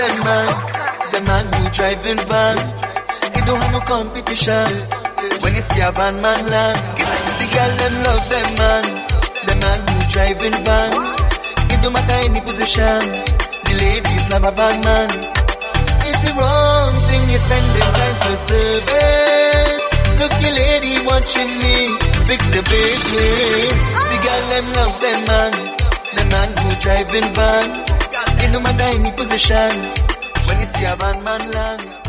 them man. The man who driving van, he don't have no competition. When you see a van man land, the girl them love them man. The man who driving van, it don't matter any position. The ladies love a van man. It's the wrong thing you spending time for service. Look your lady watching me, fix the business. The girl them love them man. The man who driving van, it don't matter any position. When you see a van man land.